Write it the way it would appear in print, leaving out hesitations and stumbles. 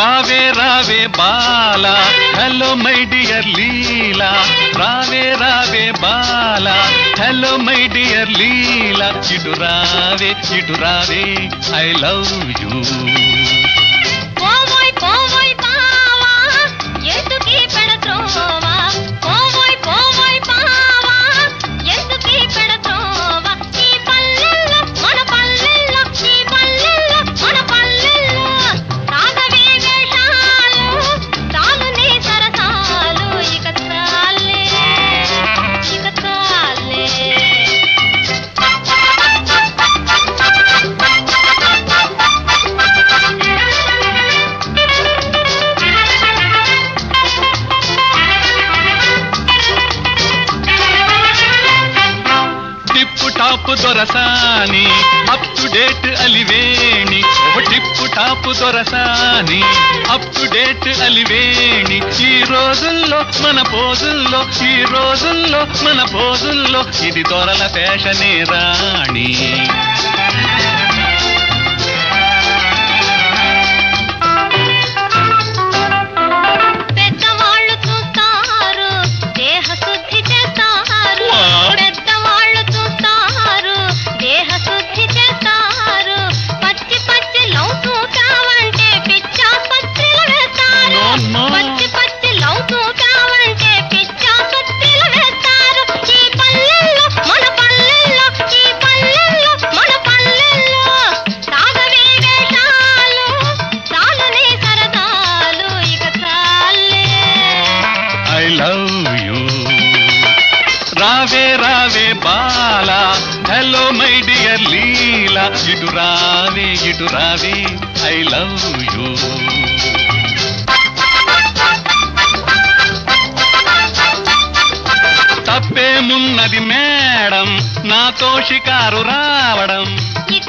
రావే రావే బాల హలో మై డియర్ లీలా రావే రావే బాల హలో మై డియర్ లీలా ఇటు రావే ఐ లవ్ యూ పోవోయ్ పోవోయ్ బావా ఎందుకీ పెడత్రోవా పోవోయ్ పోవోయ్ బావా ఎందుకీ పెడత్రోవా ఈ పల్లెల్లో మన పల్లెల్లో ఈ పల్లెల్లో మన పల్లెల్లో సాగవే వేషాలు చాలు నీ సరసాలు ఇక చాలే టిప్పు టాప్ దొరసాని అప్ టు డేట్ అలివేణి ఓ టిప్పు టాప్ దొరసాని అప్ టు డేట్ అలివేణి ఈ రోజుల్లో మన పోజుల్లో ఇది దొరల ఫ్యాషనే రాణి పెద్దవాళ్ళు చూస్తారు దేహ శుద్ధి చేస్తారు పెద్దవాళ్ళు చూస్తారు దేహ శుద్ధి చేస్తారు పచ్చి పచ్చి లవ్ చూసావంటే పిచ్చాసుపత్రిలో వేస్తారు పచ్చి లవ్ చూసావంటే పిచ్చాసుపత్రిలో వేస్తారు ఈ పల్లెల్లో మన పల్లెల్లో ఈ పల్లెల్లో మన పల్లెల్లో సాగవే వేషాలు చాలు నీ సరదాలు ఇక చాలే ఐ లవ్ యూ రావే రావే బాల హలో మై డియర్ లీలా ఇటు రావే ఐ లవ్ యూ తప్పేమున్నది మేడం నాతో షికారు రావడం ఇక